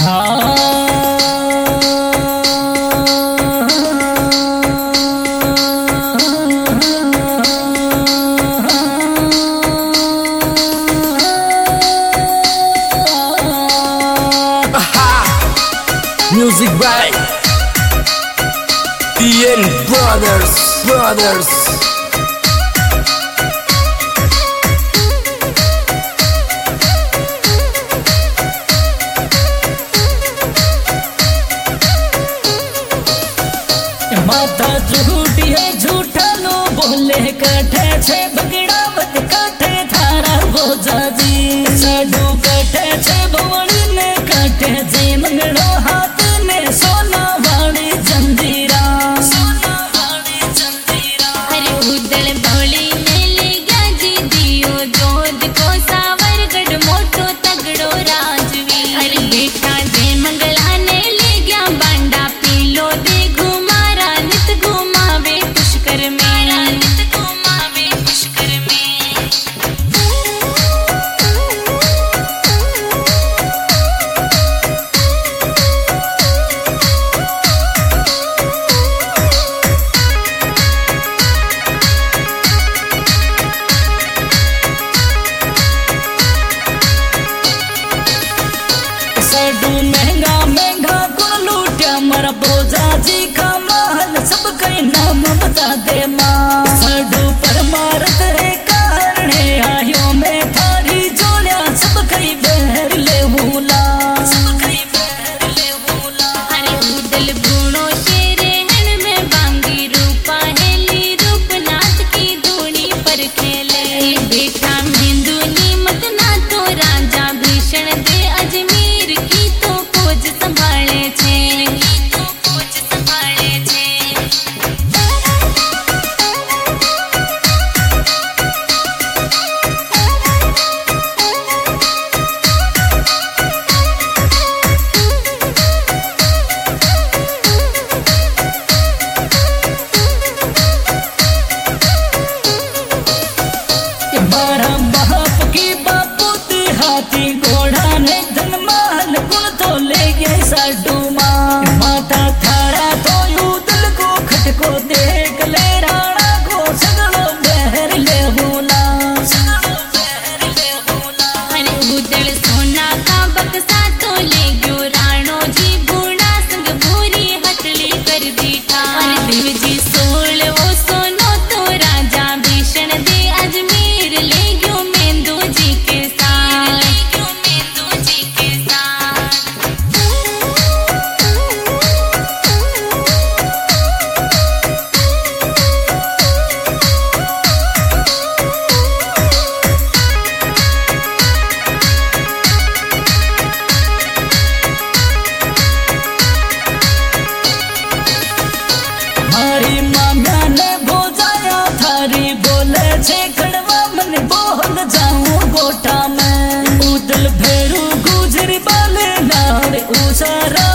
Music by TN Brothers. माता झूठी है झूठा लो बोले कठे छे बगड़ावत कठे थारा बोझा जी साडू कठे छे भवनी ने कठे जे मंगड़ो हाथ ने सोना वाली जंजीरा अरे उदल भोली ने ले गया जी दियो जोध को सावरगढ़ मोटो तगड़ो राजवी अरे बेटा जे मंगला ने ले गया बांडा पीलो दे घुमारा नित घुमावे पुष्कर में साडू महंगा महंगा कुल लूटिया मरा बोझा जी का महल सब कई नाम बता दे माँ साडू परमारत है कारण है आयो में थारी जोलिया सब कई बहर ले भूला अरे उदल भूणो शेरे हन में बांगी रूपा हेली रूपनाथ की धूनी पर खेले बेटा मेंदुनी मत ना तो राजा भीषण दे अजमेर की तो खोज संभाले छे बारह बाप की बापूती हाथी घोड़ा ने धन माल कुल तो ले गए साडू माँ माता थारा तो उदल को खटको देख ले राणा को सगड़ो बहर ले भूला अरे उदल सोना का बक्सा तो ले गयो राणो जी बूढ़ा संग भूरी हथली कर दीठा अरे देव जी सोल वो सोनो तो राजा भीषण दे अजमेर ले गयो मेंदू जी के साथ मारी माम्या ने भोजाया थारी बोले छे खड़वा मन बोल जाऊं गोटा में उदल भेरू गुजरी बाले नार उसारा